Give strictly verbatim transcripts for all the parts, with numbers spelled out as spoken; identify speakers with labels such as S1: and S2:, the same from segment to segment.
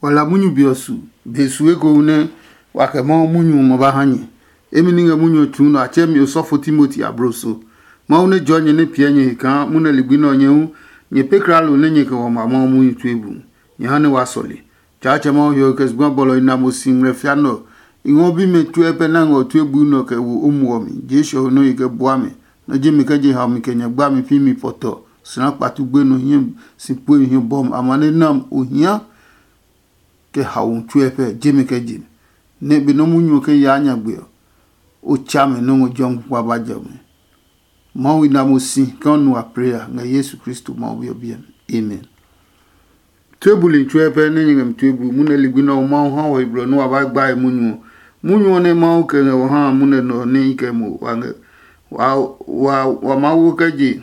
S1: wala munyu biosu besu ego ne wakemo munyu mobahanye emininga munyu tunu achemi osofo Timothy abroso ma une jonye ne pienye ka muna libino nyehu nye pekralo ne nye ko ma ma munyu twebu nye hane wasoli chache ma yo kesgwa bolo ina mosin refiano ingobi me twepe nango twebu no ke wu umuomi jesho no ike boame no jemi ka je ha mi kenya gba mi fi mi poto sina patu gbe no yin sipo yin bom amane nam ohia ke haun twepe jemi ka jim ne bi no munyu ke ya anya gbe o chame no ngo jong kwa bajame mawi na mosi kanu a prayer nga Yesu Kristo mawi obiem amen. Tebuli twepe ne ngam tebu muna ligwina o mawo ha wo ibro no abagba e munyu munyu ne mawo ke ngo ha muna no ne ike mu wa wa wa mawo kaji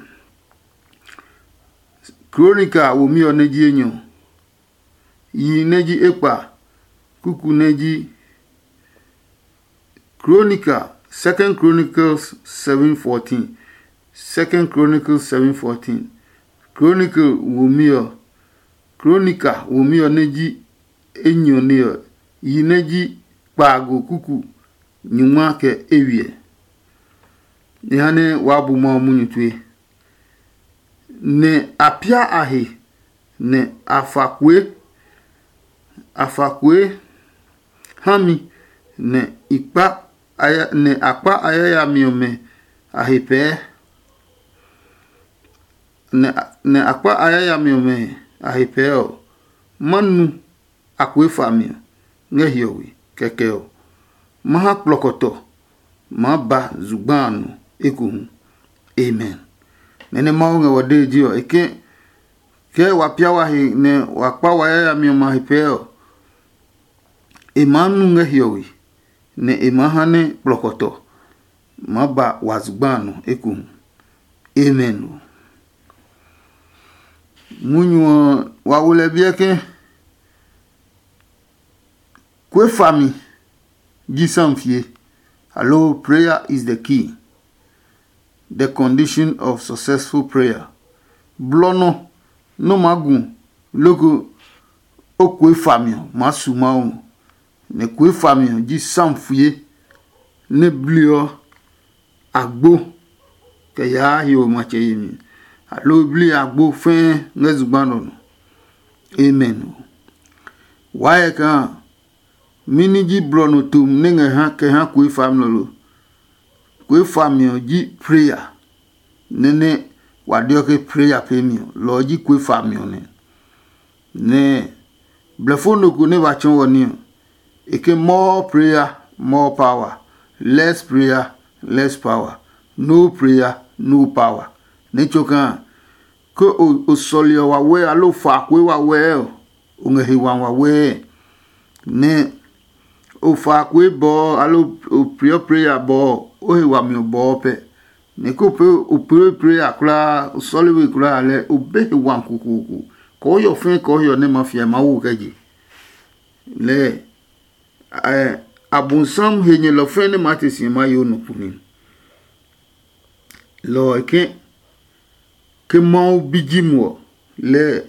S1: kronika wo mi oneji enyo yi neji ekpa kuku neji Chronica, Second Chronicles seven fourteen. Second Chronicles seven fourteen. Chronicle wumio. Chronica wumio neji enyo neo. Yi neji pago kuku nyuma ke ewie. Nihane wabu ma munyu tue. Ne apia ahi. Ne afakwe. Afakwe. Hami. Ne ikpa. Aya ne akpa ayaya miome ahipe ne ne akpa ayaya miome ahipeo manu akwe famio ngehiowi kekeo maha plokoto maba zubanu ekuhu amen nene maunge wadejio eke ke wapia wahi ne wakpa ayaya miome ahipeo emanu ngehiowi ne emahane plokoto maba wazubanu eku amen munyu wawule bieke kwe fami gisamfie hello prayer is the key the condition of successful prayer blono no magun logo okwe fami masuma ne kwe fami ji samfie ne blio agbo ke ya hi o ma cheyimi alo bli agbo fen ngezugbano amen wae ka miniji blono tum nenge ha ke ha kwe fami lo kwe fami ji prayer nene wadio ke prayer pemi lo ji kwe fami ne ne blefono ko ne ba chon woni eke more prayer, more power. Less prayer, less power. No prayer, no power. Necho kan ko o solio wa we alo fa kwe wa we unge hi wa we ne o fa kwe bo alo o prayer prayer bo o hi wa mi bo pe ne ko pe o prayer prayer kula o solio we kula le o be wa kuku ko yo fin ko yo ne mafia ma wo kaji le eh abunsam henye lo fene matisi ma yo no puni lo ke ke mo bijimo le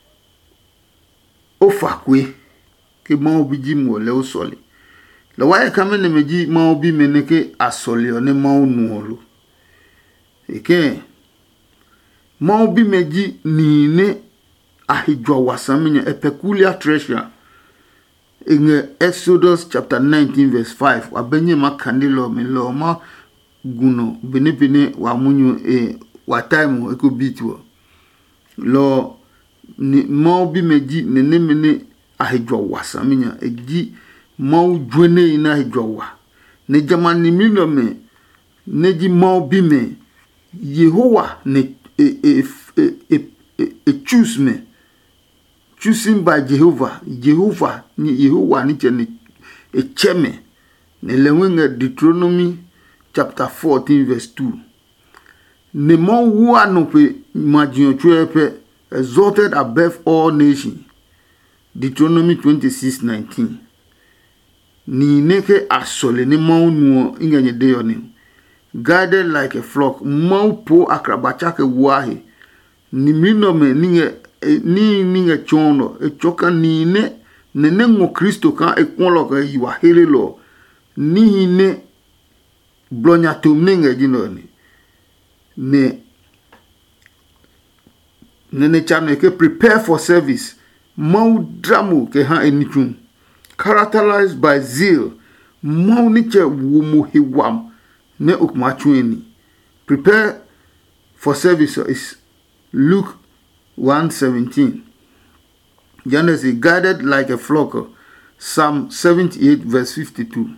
S1: ofakwe ke mo bijimo le osoli lo wae kamene meji mo bi meneke asoli one mo nuolo eke mo bi meji ni ne ahijwa wasaminya a peculiar treasure in Exodus chapter nineteen verse five wabenye makandilo melo ma guno benepene wa munyu e wa time eko bitwo lo ni mo bi meji nene mene ahijwa wasaminya eji mo dwene ina ahijwa wa ne jamani milo me neji mo bi me Yehowa ne e e e, e, e, e choose me choosing by Jehovah Jehovah ni Yehowa ni chene e cheme ne lewenga Deuteronomy chapter fourteen verse two ne mo wa no pe imagine twepe exalted above all nations Deuteronomy twenty-six nineteen ni neke asole ne mo nu inganye de yo ni guided like a flock mo po akrabacha ke wahi ni minome ninge ni ninge chono e choka ni ne nene ngo Kristo kan ekwolo ka yiwa hele lo ni ne blonya tumne ngeji no ni ne nene chame ke prepare for service mau dramu ke ha enitum characterized by zeal mau ni che wumu hiwam ne ukmachueni. Prepare for service is Luke one seventeen. Genesis guided like a flock. Psalm seventy-eight verse fifty-two.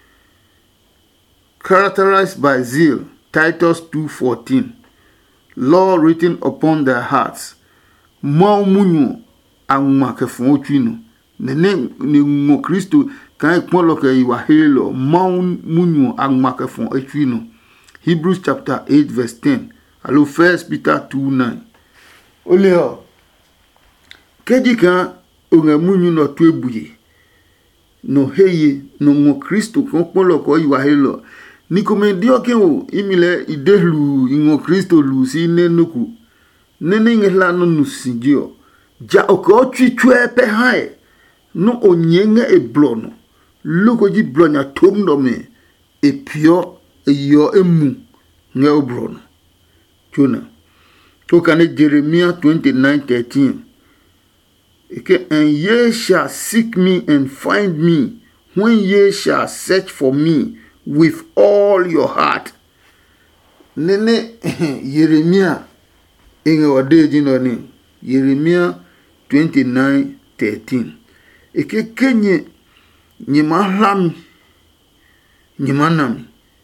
S1: Characterized by zeal, Titus two fourteen. Law written upon their hearts. Mau munyu angma ke fonchino. Nene ni mo Kristo kan ekpolo ke iwa helo mau munyu angma ke fonchino. Hebrews chapter eight verse ten. Allo First Peter two nine. Oleo keji kan onga munyu no tu ebuye no heye no mo Kristo kan polo ko iwa helo ni komedio ke o imile idelu ingo Kristo lu si nenuku nene ngela no nusinjio ja oko twitwe pe hae no onyenga e blono luko ji blonya tomdo me e pio e yo emu nge obrono Jona to kane Jeremiah twenty-nine thirteen. Okay, and ye shall seek me and find me when ye shall search for me with all your heart. Nene Jeremiah inge wade jino ni Jeremiah twenty-nine thirteen. Eke kenye nyima lami nyima nami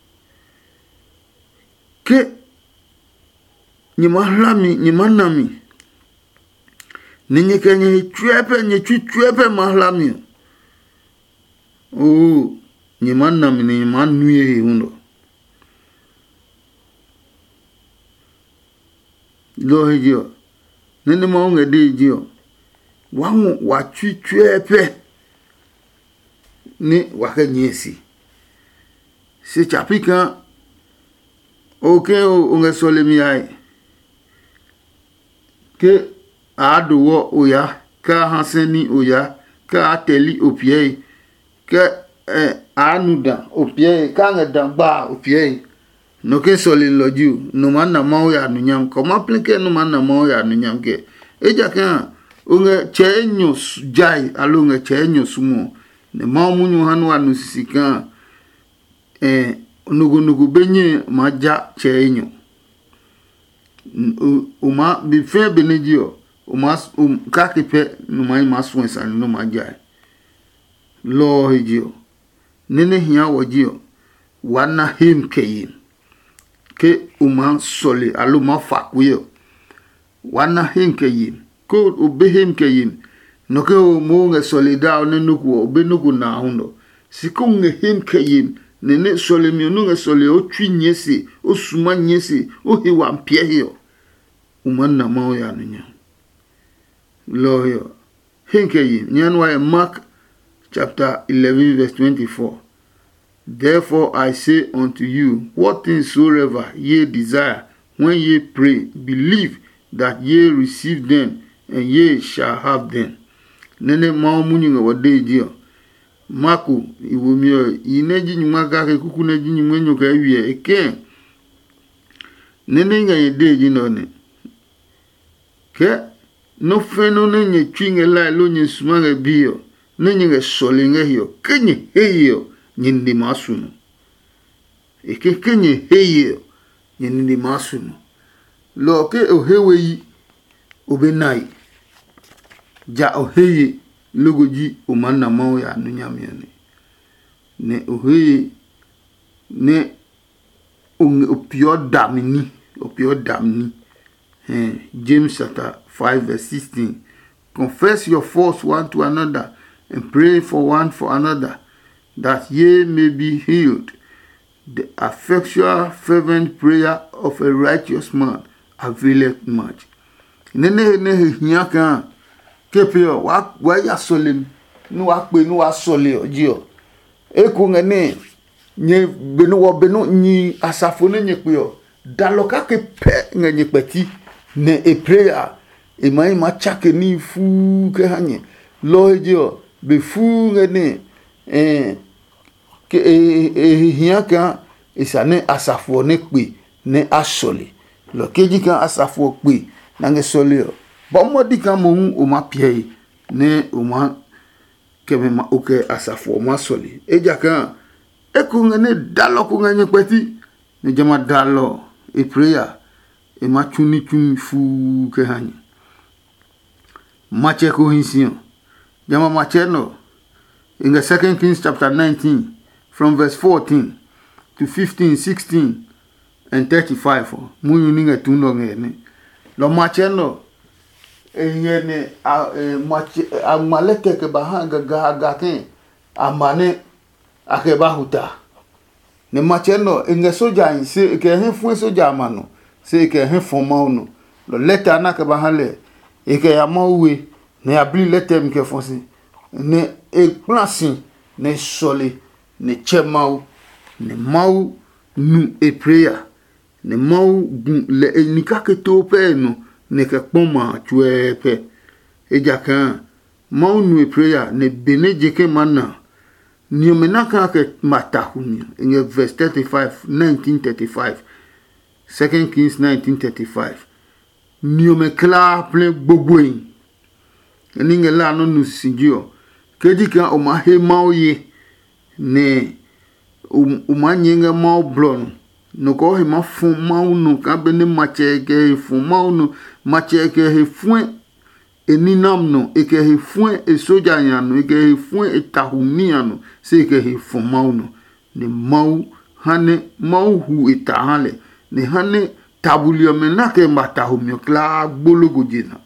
S1: ke nyima lami nyima nami ninyi kenye chwepe nye chwepe mahlami o nyima nami ni nyima nuye hundo lo hijio nene maunge di hijio wangu wachu chwepe ni wake nyesi si chapika oke unge solemi ai ke aduwo oya ka hanseni oya ka ateli opie ke eh, anuda opie ka ngedangba opie no ke soli loju no manna mawo ya nunyam ko ma plike no manna mawo ya nunyam ke eja ka unge chenyo jai alunge chenyo sumo ne mawo munyu hanu anu sisika eh nugu nugu benye maja chenyo uma bife benejio uma um kakipe numa maswensa numa jai lo hijio nene hiya wajio wana him keyin ke uma soli aluma fakuyo wana him keyin ko obe him keyin no ke o mo nge solida ne nuku obe nuku na hundo siko nge him keyin nene soli mi no nge soli o twinyesi o suma nyesi o hiwa mpie hiyo umanna mawo ya nunya lo yo hinkeyi nyanwa Mark chapter eleven verse twenty-four. Therefore I say unto you, what things soever ye desire when ye pray, believe that ye receive them and ye shall have them. Nene mawo munyu wade dio Marku iwomio ineji nyuma kake kuku neji nyuma nyoka ewie eke nene nga yede jinone ke no feno nenye twinge la lo nye sumange bio nenye nge solinge hiyo kenye heyo nyindi masuno eke kenye heyo nyindi masuno lo ke ohewe yi obenai ja oheye logoji omanna mawo ya nunyamiane ne oheye ne opio damini opio damini eh, James chapter five verse sixteen. Confess your faults one to another and pray for one for another that ye may be healed. The effectual fervent prayer of a righteous man availeth much. Nene ne hiaka kepio wa wa ya solim nu wa pe nu wa sole ojio eku ngene nye benu wo benu nyi asafo ne nye pe o daloka ke pe ngenye peti ne e prayer e mai ma chake ni fu ke hanye lojo befu ngene eh ke eh hia kan isane asafo ne pe ne asole lo keji kan asafo pe na nge sole bo modi kan mo o ma pie ne o ma keme ma oke asafo ma sole eja kan e ku ngene dalo ku ngene peti ne jama dalo e prayer e ma chuni chuni fu ke hani mache ko hinsian jama mache no in the second Kings chapter nineteen from verse fourteen to fifteen, sixteen and thirty-five mu yuninga tundo ngene lo mache no eyene a mache a maleke ke bahanga ga ga ke amane akeba huta ne mache no inga soja se ke he fu soja mano se ke he foma no lo leta na ke bahale e ke amawe ne abli letem ke fonsi ne e plansin ne sole ne chemau ne mau nu e prayer ne mau le ni ka ke to pe no ne ke poma tue pe e jakan mau nu e prayer ne beneje ke mana ni omenaka ke matahuni in verse thirty-five nineteen thirty-five second Kings nineteen thirty-five ni omekla plein gbogbo yin ni ngela no nu sinjo keji kan o ma he mau ye ne o ma nyenga mau blon no ko he ma fun mau no ka be ne mache ke fun mau no mache ke he fun eninam no e ke he fun e soja yan no e ke he fun e tahuni yan no se ke he fun mau no ne mau hane mau hu e tahale ne hane tabulio mena ke matahumio kla gbologo jina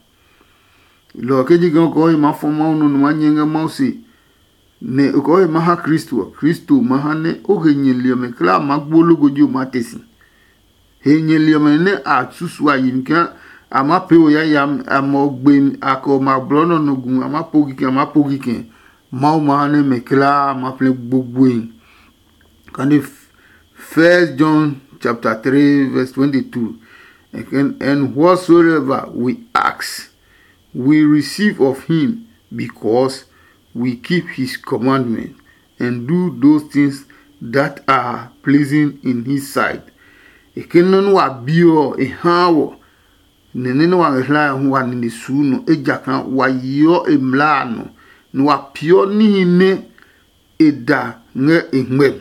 S1: lo keji kan ko he ma fun mau no ma nyenga mau si ne ko he ma ha Kristo Kristo ma hane o he nyelio me kla ma gbologo ju matesi he nyelio me ne asusu ayin kan ama pe o ya yam amogbe akoma blono no gun ama pogi kan ama pogi kan ma o ma hane me kla ma ple gbogbo yin kan First John chapter three verse twenty-two and, and whatsoever we ask we receive of him because we keep his commandment and do those things that are pleasing in his sight. Ekenon wa bio e hawo nenene wa hla wa ni suno ejakan wa yo emlano no wa pio ni ne eda nge engmem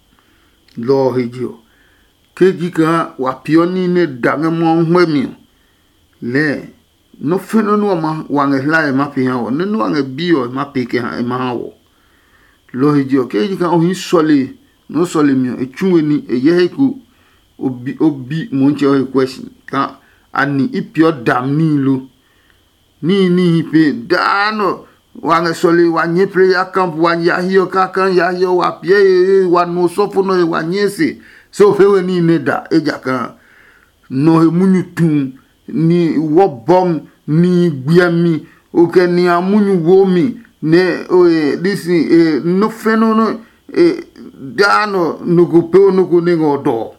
S1: lo hejo keji kan wa pio ni ne da nge mo hwemi le no feno no ma wange la ma pe ha no no wange bio ma pe ke ha ma wo lo hejo keji kan o hin sole no sole mi e twenwe ni e ye ku obi obi mo nche o question ka ani ipio dam ni lo ni ni pe dano wange sole wanye prayer camp wanya hiyo ka kan ya hiyo wa pie wa no sofo no wanyese so fewe ni ne da eja kan no he munyu tun ni wo bom ni gbiami o ke ni amunyu wo mi ne o e this e no feno no e dano no go pe no go ne godo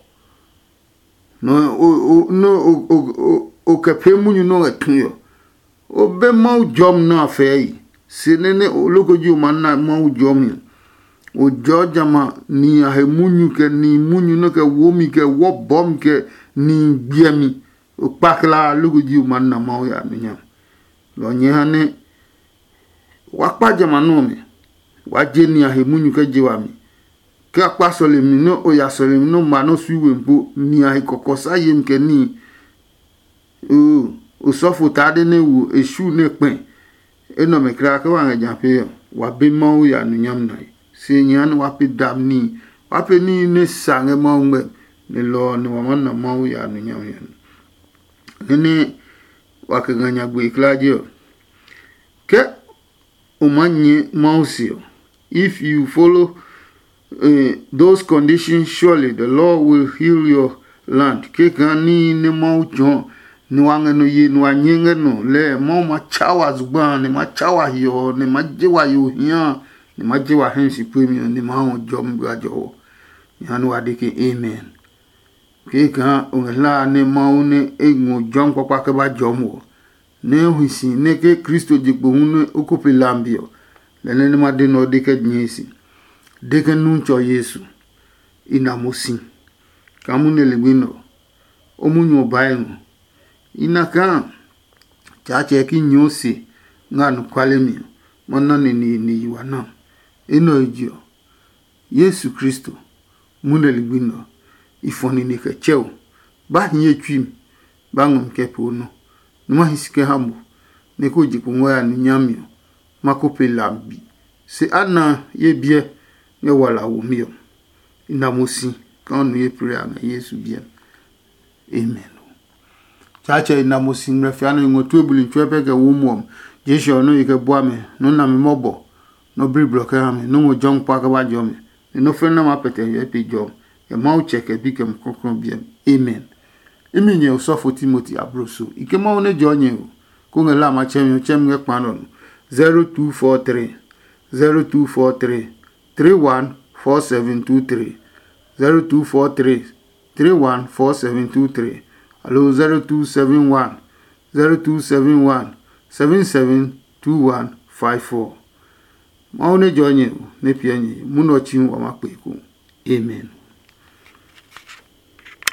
S1: no o no o o ke pe munyu no etun o be mau jom na fe se nene o logo ju manna mau jom o jojama ni a he munyu ke ni munyu no ke wo mi ke wo bom ke ni gbiami o pakla lugu ji manna mau ya nya lo nyane wa paje manu mi wa je ni a he munyu ke je wa mi ke pa sole mi no o ya sole mi no ma no suwe mpo ni a he kokosa yem ke ni o o sofo tade ne wu esu ne pen eno me kra ka wa nja pe wa be mau ya nyam nai se nyan wa pe damni wa pe ni ne sange mau me ne lo ne wa manna mau ya nyam yan nene wakaganya gwe kladio ke umanye mausio if you follow uh, those conditions surely the Lord will heal your land ke gani ne maujo ni wange no ye no anyenge no le mo ma chawa zugban ne ma chawa yo ne ma jewa yo hian ne ma jewa hensi premium ne ma ho jom gajo yanu adike amen ke kan onla ne maune egun jom papa ke ba jomo ne huisi ne ke Kristo jipo hunu okupe lambio lene ma de no de ke nyesi de ke nu cho Yesu ina mosi kamu ne lebino omunyo baengu ina kan cha che ki nyosi nganu kwalemi mona ni ni ni wana eno ejio Yesu Kristo mune lebino ifoni ni ke cheo ba nye twim ba ngum ke pono numa hisike hamu ne ko jiku ngoya ni nyamio makope lambi se ana ye bie ne wala wumio ina mosi kan ye prayer na Yesu bie amen chacha ina mosi mrefiano ngotu ebuli ntwepe ke wumom Jesho no yike boame no na me mobo no bri block ame no mo jong pa ka ba jome no fe na ma pete ye pi jom e ma u check e bi kem kokron biem amen imi nye usofo Timothy abroso ike ma one jonye ko ngela ma chem chem nge kpanon zero two four three zero two four three three one four seven two three zero two four three three one four seven two three hello zero two seven one zero two seven one seven seven two one five four ma one jonye ne pianyi muno chin wa makweku amen